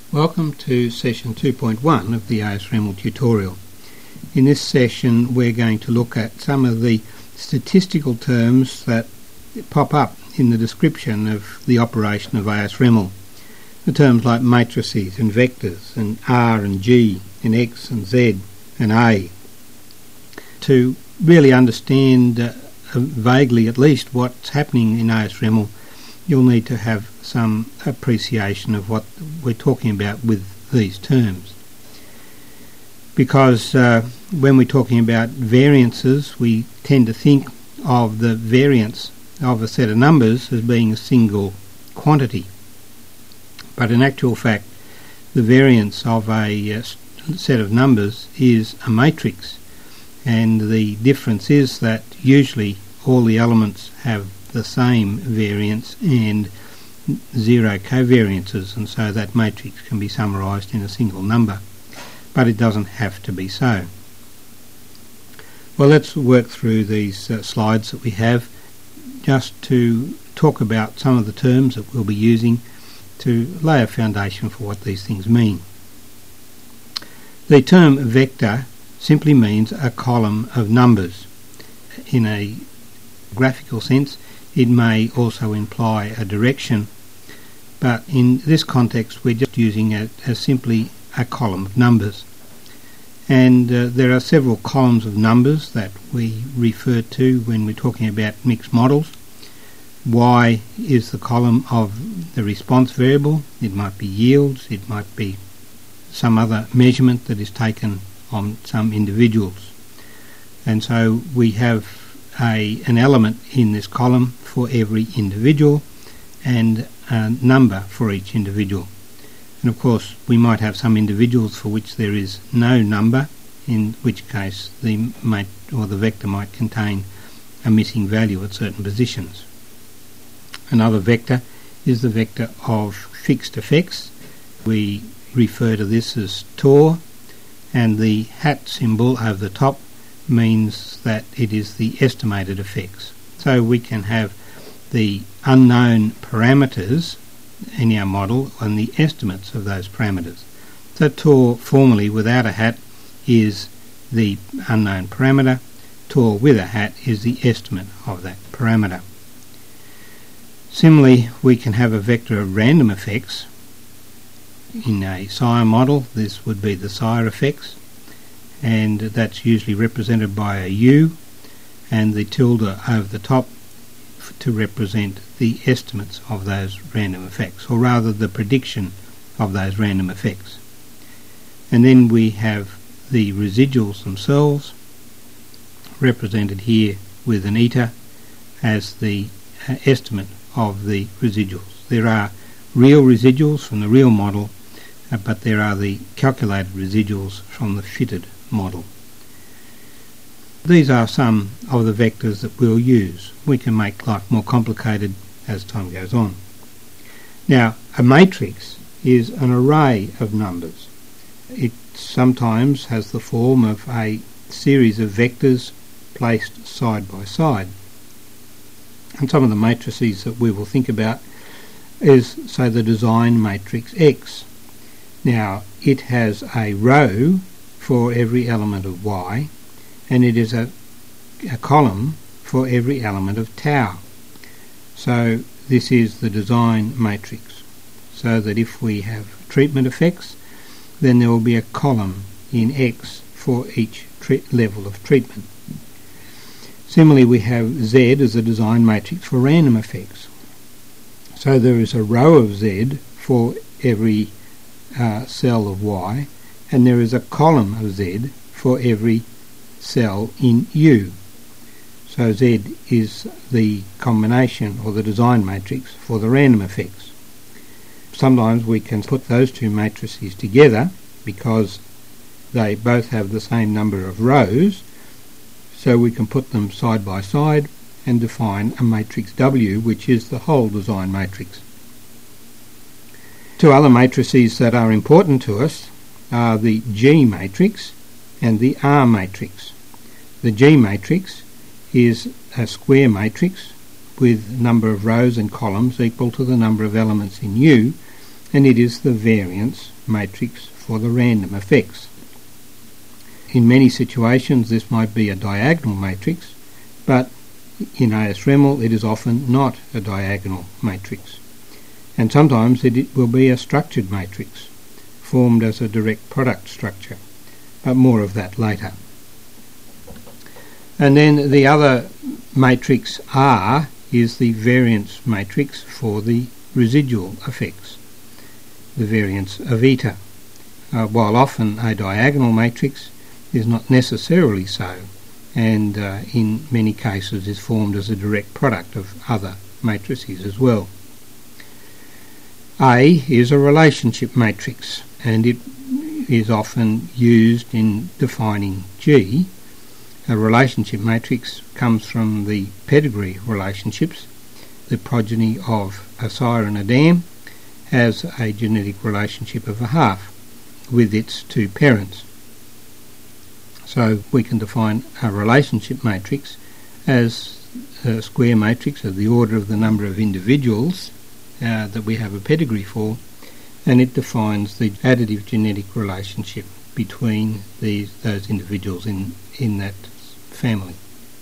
Welcome to session 2.1 of the ASREML tutorial. In this session we're going to look at some of the statistical terms that pop up in the description of the operation of ASREML. The terms like matrices and vectors and R and G and X and Z and A. To really understand vaguely at least what's happening in ASREML, you'll need to have some appreciation of what we're talking about with these terms. Because when we're talking about variances, we tend to think of the variance of a set of numbers as being a single quantity. But in actual fact, the variance of a set of numbers is a matrix. And the difference is that usually all the elements have the same variance and zero covariances, and so that matrix can be summarised in a single number. But it doesn't have to be so. Well, let's work through these slides that we have just to talk about some of the terms that we'll be using to lay a foundation for what these things mean. The term vector simply means a column of numbers. In a graphical sense, it may also imply a direction, but in this context we're just using it as simply a column of numbers. And there are several columns of numbers that we refer to when we're talking about mixed models. Y is the column of the response variable. It might be yields, it might be some other measurement that is taken on some individuals. And so we have an element in this column for every individual and a number for each individual. And of course we might have some individuals for which there is no number, in which case the vector might contain a missing value at certain positions. Another vector is the vector of fixed effects. We refer to this as TOR, and the hat symbol over the top means that it is the estimated effects. So we can have the unknown parameters in our model and the estimates of those parameters. So TOR formally without a hat is the unknown parameter. TOR with a hat is the estimate of that parameter. Similarly, we can have a vector of random effects. In a SIRE model, this would be the SIRE effects, and that's usually represented by a U and the tilde over the top to represent the estimates of those random effects, or rather the prediction of those random effects. And then we have the residuals themselves, represented here with an eta as the estimate of the residuals. There are real residuals from the real model, but there are the calculated residuals from the fitted model. These are some of the vectors that we'll use. We can make life more complicated as time goes on. Now, a matrix is an array of numbers. It sometimes has the form of a series of vectors placed side by side. And some of the matrices that we will think about is, say, the design matrix X. Now, it has a row for every element of Y, and it is a column for every element of tau. So this is the design matrix, so that if we have treatment effects, then there will be a column in X for each level of treatment. Similarly, we have Z as a design matrix for random effects. So there is a row of Z for every cell of Y, and there is a column of Z for every cell in U. So Z is the combination or the design matrix for the random effects. Sometimes we can put those two matrices together because they both have the same number of rows, so we can put them side by side and define a matrix W, which is the whole design matrix. Two other matrices that are important to us are the G matrix and the R matrix. The G matrix is a square matrix with number of rows and columns equal to the number of elements in U, and it is the variance matrix for the random effects. In many situations this might be a diagonal matrix, but in ASREML it is often not a diagonal matrix, and sometimes it will be a structured matrix formed as a direct product structure, but more of that later. And then the other matrix R is the variance matrix for the residual effects, the variance of eta. While often a diagonal matrix, is not necessarily so, and in many cases is formed as a direct product of other matrices as well. A is a relationship matrix, and it is often used in defining G. A relationship matrix comes from the pedigree relationships. The progeny of a sire and a dam has a genetic relationship of a half with its two parents. So we can define a relationship matrix as a square matrix of the order of the number of individuals that we have a pedigree for, and it defines the additive genetic relationship between those individuals in that family.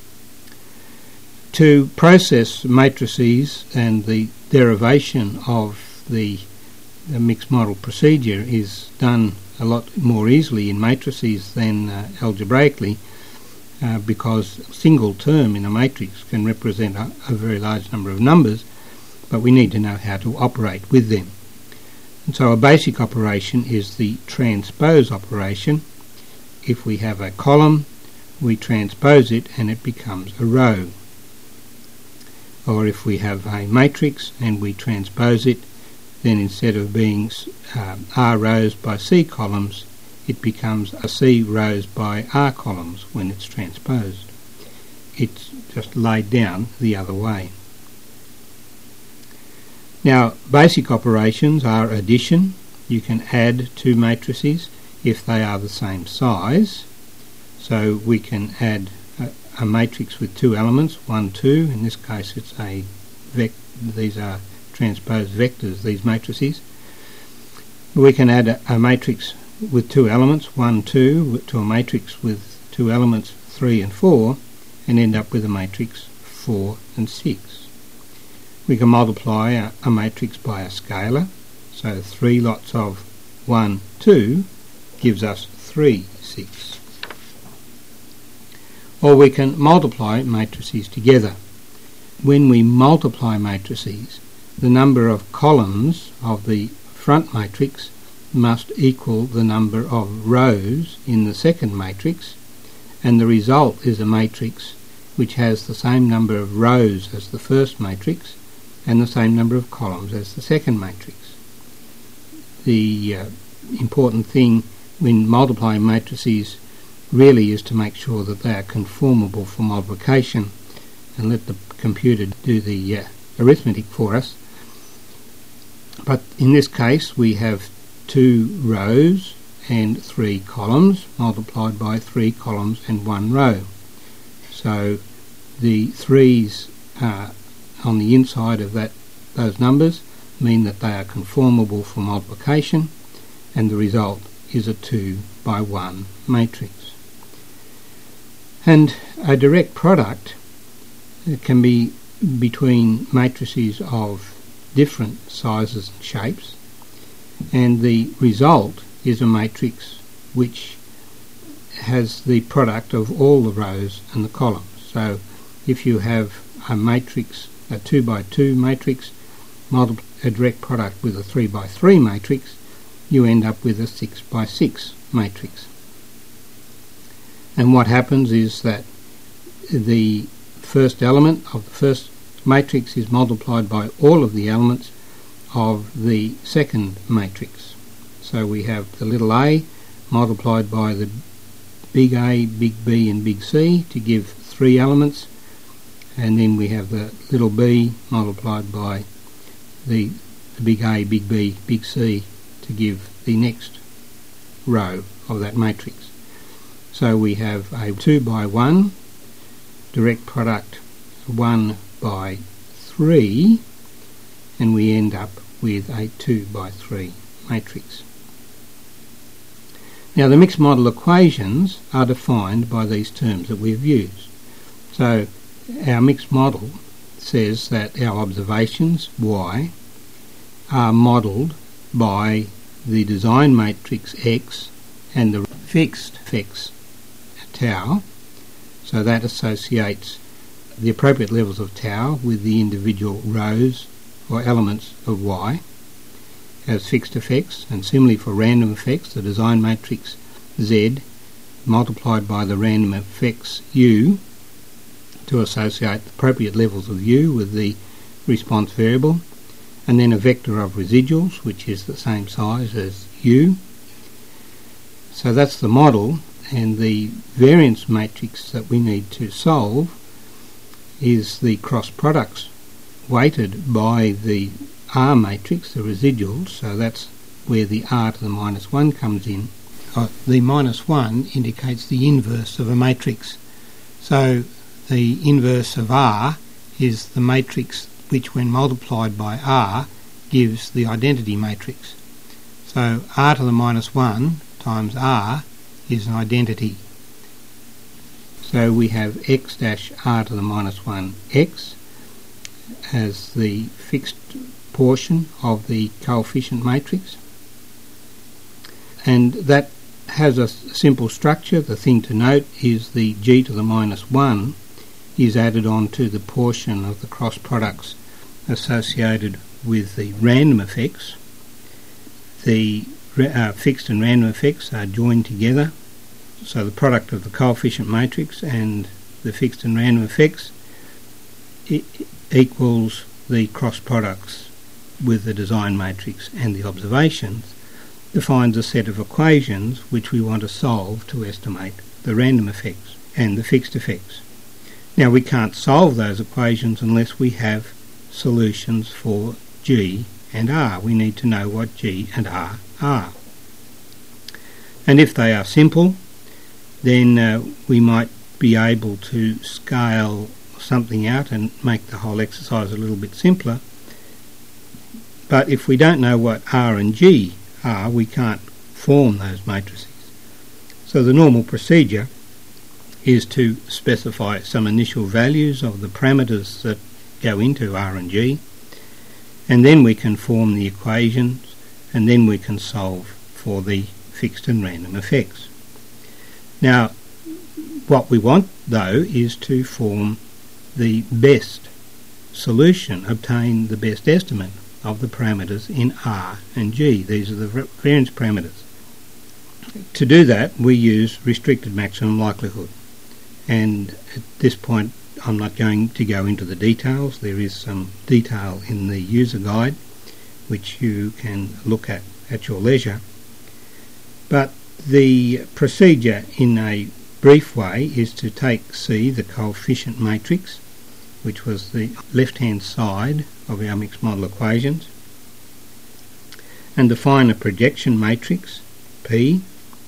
To process matrices and the derivation of the mixed model procedure is done a lot more easily in matrices than algebraically, because a single term in a matrix can represent a very large number of numbers, but we need to know how to operate with them. And so a basic operation is the transpose operation. If we have a column, we transpose it and it becomes a row. Or if we have a matrix and we transpose it, then instead of being R rows by C columns, it becomes a C rows by R columns when it's transposed. It's just laid down the other way. Now, basic operations are addition. You can add two matrices if they are the same size. So we can add a matrix with two elements, 1, 2. In this case it's a these are transposed vectors, these matrices. We can add a matrix with two elements, 1, 2, to a matrix with two elements, 3 and 4, and end up with a matrix 4 and 6. We can multiply a matrix by a scalar, so 3 lots of 1, 2 gives us 3, 6. Or we can multiply matrices together. When we multiply matrices, the number of columns of the front matrix must equal the number of rows in the second matrix, and the result is a matrix which has the same number of rows as the first matrix and the same number of columns as the second matrix. The important thing when multiplying matrices really is to make sure that they are conformable for multiplication and let the computer do the arithmetic for us. But in this case we have 2 rows and 3 columns multiplied by 3 columns and 1 row. So the 3's on the inside of those numbers mean that they are conformable for multiplication, and the result is a 2 by 1 matrix. And a direct product can be between matrices of different sizes and shapes, and the result is a matrix which has the product of all the rows and the columns. So if you have a matrix, a 2 by 2 matrix, a direct product with a 3 by 3 matrix, you end up with a 6 by 6 matrix. And what happens is that the first element of the first matrix is multiplied by all of the elements of the second matrix. So we have the little a multiplied by the big A, big B and big C to give 3 elements, and then we have the little b multiplied by the big A, big B, big C to give the next row of that matrix. So we have a 2 by 1 direct product 1 by 3, and we end up with a 2 by 3 matrix. Now the mixed model equations are defined by these terms that we've used. So our mixed model says that our observations y are modelled by the design matrix X and the fixed effects tau, so that associates the appropriate levels of tau with the individual rows or elements of y as fixed effects, and similarly for random effects, the design matrix Z multiplied by the random effects U to associate the appropriate levels of U with the response variable, and then a vector of residuals which is the same size as U. So that's the model, and the variance matrix that we need to solve is the cross products weighted by the R matrix, the residuals, so that's where the R to the minus 1 comes in. The minus 1 indicates the inverse of a matrix. So the inverse of R is the matrix which, when multiplied by R, gives the identity matrix. So R to the minus 1 times R is an identity. So we have x dash R to the minus 1 x as the fixed portion of the coefficient matrix, and that has a simple structure. The thing to note is the g to the minus 1 is added on to the portion of the cross products associated with the random effects. The fixed and random effects are joined together, so the product of the coefficient matrix and the fixed and random effects equals the cross products with the design matrix and the observations, defines a set of equations which we want to solve to estimate the random effects and the fixed effects. Now we can't solve those equations unless we have solutions for G and R. We need to know what G and R are. And if they are simple, then we might be able to scale something out and make the whole exercise a little bit simpler. But if we don't know what R and G are, we can't form those matrices. So the normal procedure is to specify some initial values of the parameters that go into R and G, and then we can form the equations, and then we can solve for the fixed and random effects. Now, what we want, though, is to form the best solution, obtain the best estimate of the parameters in R and G. These are the variance parameters. To do that, we use restricted maximum likelihood. And at this point, I'm not going to go into the details. There is some detail in the user guide which you can look at your leisure. But the procedure in a brief way is to take C, the coefficient matrix, which was the left-hand side of our mixed model equations, and define a projection matrix, P.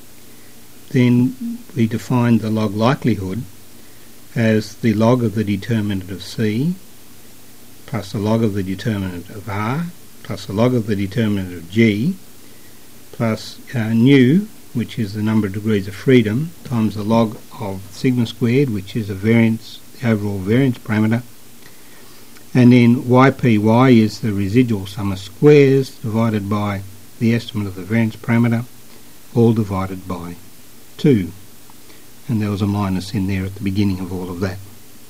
Then we define the log likelihood as the log of the determinant of C plus the log of the determinant of R plus the log of the determinant of G plus nu, which is the number of degrees of freedom, times the log of sigma squared, which is a variance, the overall variance parameter, and then ypy is the residual sum of squares divided by the estimate of the variance parameter, all divided by 2. And there was a minus in there at the beginning of all of that.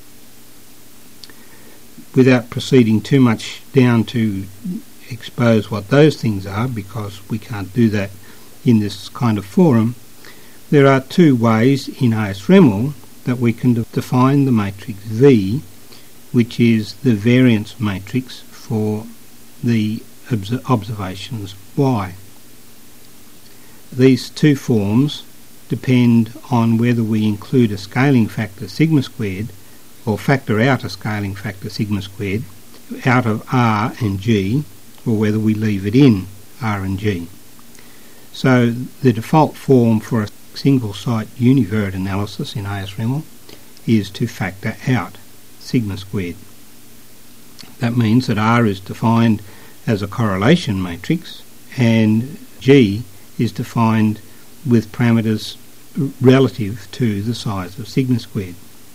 Without proceeding too much down to expose what those things are, because we can't do that in this kind of forum, there are two ways in ASREML that we can define the matrix V, which is the variance matrix for the observations Y. These two forms depend on whether we include a scaling factor sigma squared or factor out a scaling factor sigma squared out of R and G, or whether we leave it in R and G. So the default form for a single site univariate analysis in ASREML is to factor out sigma squared. That means that R is defined as a correlation matrix, and G is defined with parameters relative to the size of sigma squared.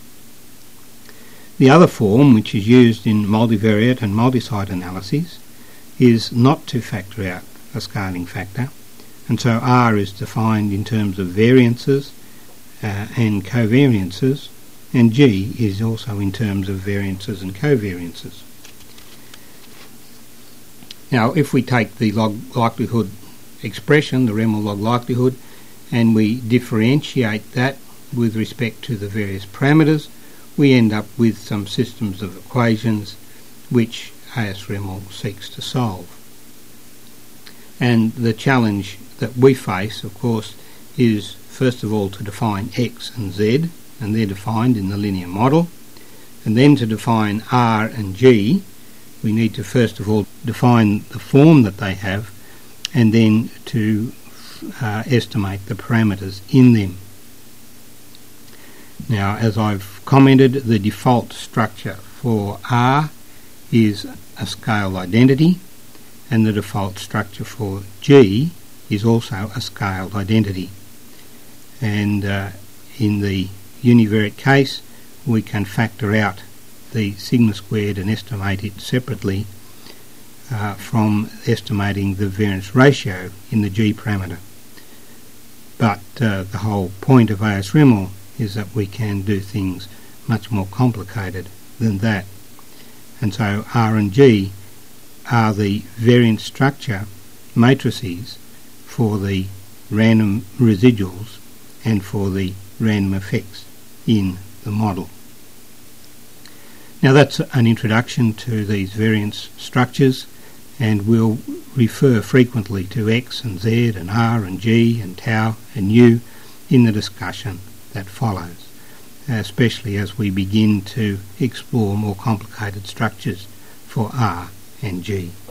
The other form, which is used in multivariate and multi-site analyses, is not to factor out a scaling factor, and so R is defined in terms of variances and covariances, and G is also in terms of variances and covariances. Now, if we take the log likelihood expression, the Remmel log likelihood, and we differentiate that with respect to the various parameters, we end up with some systems of equations which AS-Remmel seeks to solve. And the challenge that we face, of course, is first of all to define X and Z, and they're defined in the linear model, and then to define R and G. We need to first of all define the form that they have, and then to estimate the parameters in them. Now, as I've commented, the default structure for R is a scaled identity, and the default structure for G is also a scaled identity. And in the univariate case, we can factor out the sigma squared and estimate it separately from estimating the variance ratio in the G parameter. But the whole point of AS-Remmel is that we can do things much more complicated than that. And so R and G are the variance structure matrices for the random residuals and for the random effects in the model. Now, that's an introduction to these variance structures, and we'll refer frequently to X and Z and R and G and tau and U in the discussion that follows, especially as we begin to explore more complicated structures for R and G.